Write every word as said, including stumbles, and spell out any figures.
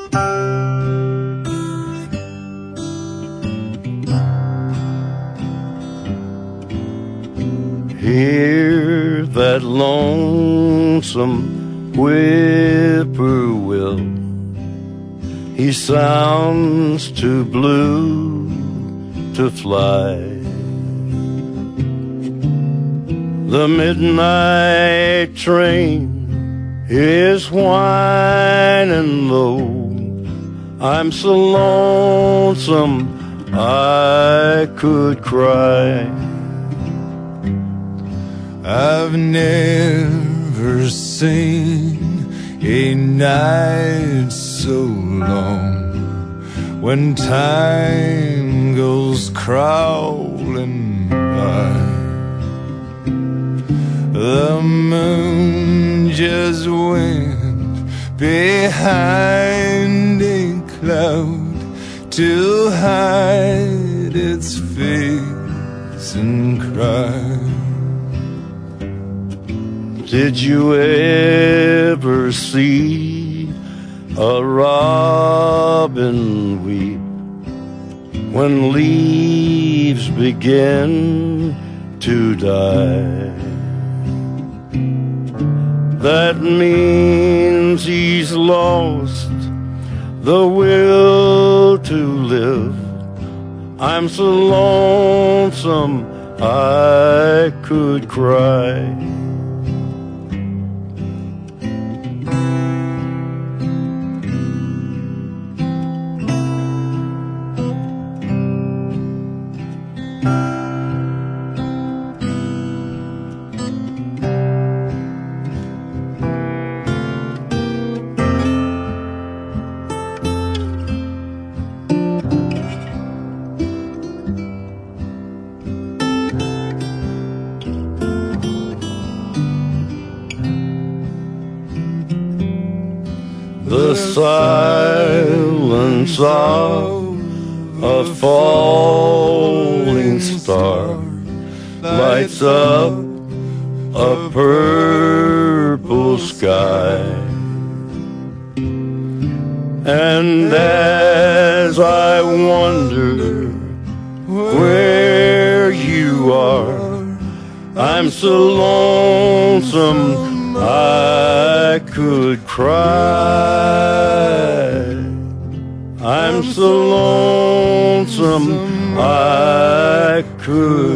Hear that lonesome whippoorwill, he sounds too blue to fly. The midnight train is whining low. I'm so lonesome I could cry. I've never seen a night so long when time goes crawling by. The moon just went behind a cloud to hide its face and cry. Did you ever see a robin weep when leaves begin to die? That means he's lost the will to live. I'm so lonesome I could cry. The silence of a falling star lights up a purple sky. And as I wonder where you are, I'm so lonesome I could cry. I'm so lonesome I could